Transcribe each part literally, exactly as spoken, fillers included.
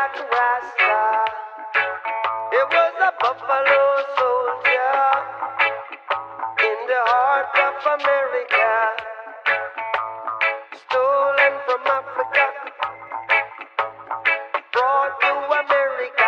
Dreadlock Rasta. It was a buffalo soldier in the heart of America, stolen from Africa, brought to America,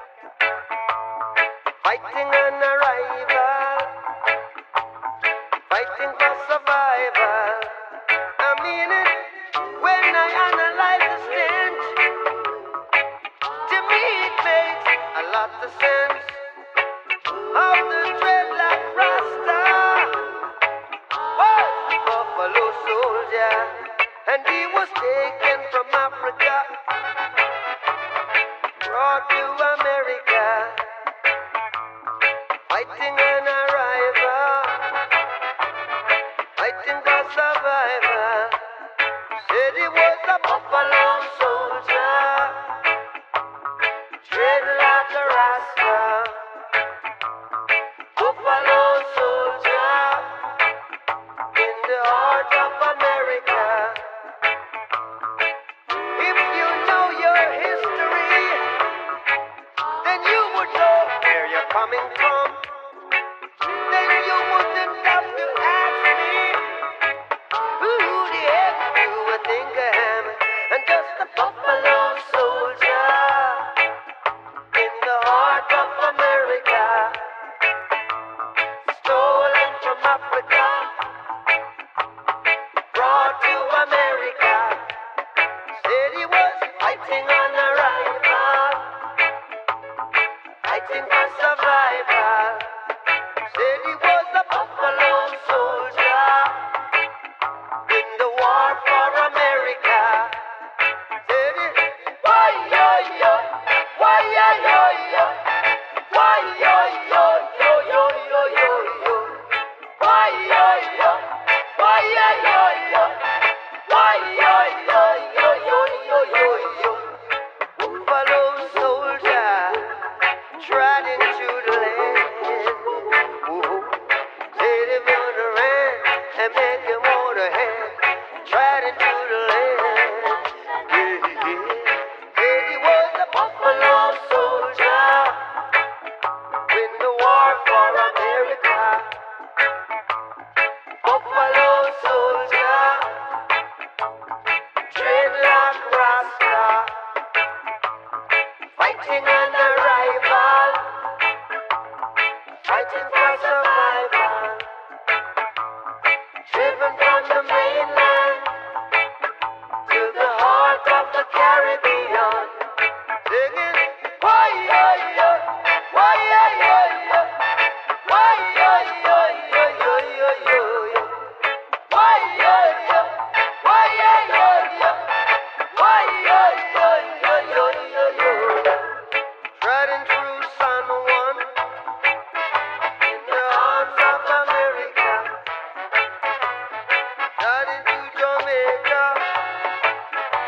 fighting an arrival, fighting for survival. I mean it when I analyze the stench. To me it makes a lot of sense. How the dreadlock Rasta was a buffalo soldier, and he was taken from Africa, brought to America, fighting an arrival, fighting for survival. Said he was a buffalo soldier, dreadlock Rasta, buffalo soldier in the heart of America. If you know your history, then you would know where you're coming from. Then you wouldn't have to ask me, who the heck you would think I am? And just a buffalo soldier in the heart of America, stolen from Africa, brought to America. Said he was fighting on arrival, fighting for survival. Said he was a buffalo soldier in the war for America. Said he, why yo yo, why yo yo yo, why yo yo yo yo yo yo yo, why yo yo, why yo yo yo, why yo yo yo yo yo yo yo. Buffalo soldier trotting through the land. Ooh, said if you wanna run and make you wanna hand, trotting through the land. Yeah, yeah. Said he was a buffalo soldier in the war for America. Buffalo soldier, dreadlock Rasta, fighting an arrival, fighting for survival, driven from the mainland to the heart of the Caribbean, singing, why yo yo, why yo yo yo, why yo yo yo yo yo yo yo, why yo yo, why yo yo yo, why yo yo yo yo yo yo. Riding through San Juan in the arms of America, riding to Jamaica,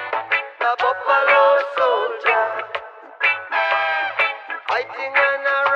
a buffalo soldier, fighting an